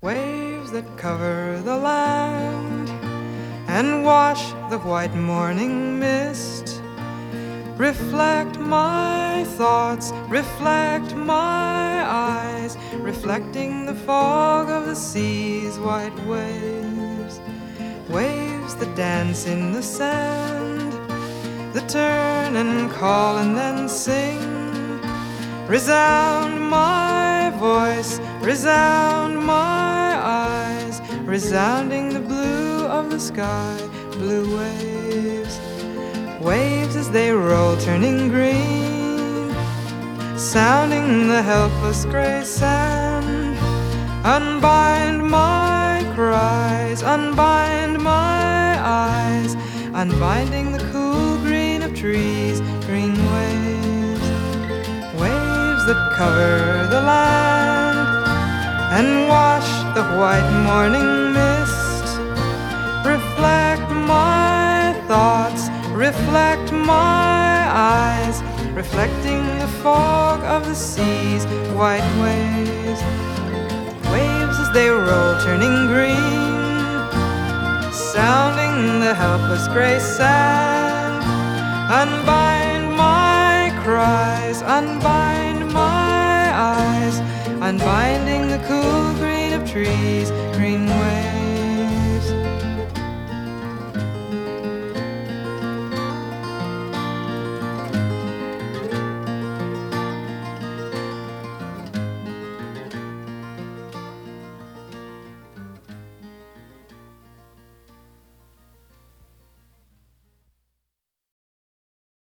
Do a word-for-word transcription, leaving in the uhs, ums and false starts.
Waves that cover the land and wash the white morning mist, reflect my thoughts, reflect my eyes, reflecting the fog of the sea's white waves. Waves that dance in the sand, that turn and call and then sing, resound my voice, resound my eyes, resounding the blue of the sky, blue waves. Waves as they roll, turning green, sounding the helpless gray sand. Unbind my cries, unbind my eyes, unbinding the cool green of trees, green waves. Waves that cover the land and wash the white morning mist, reflect my thoughts, reflect my eyes, reflecting the fog of the sea's white waves. Waves as they roll, turning green, sounding the helpless gray sand. Unbind my cries, unbind my eyes, unbinding the cool green of trees, green waves.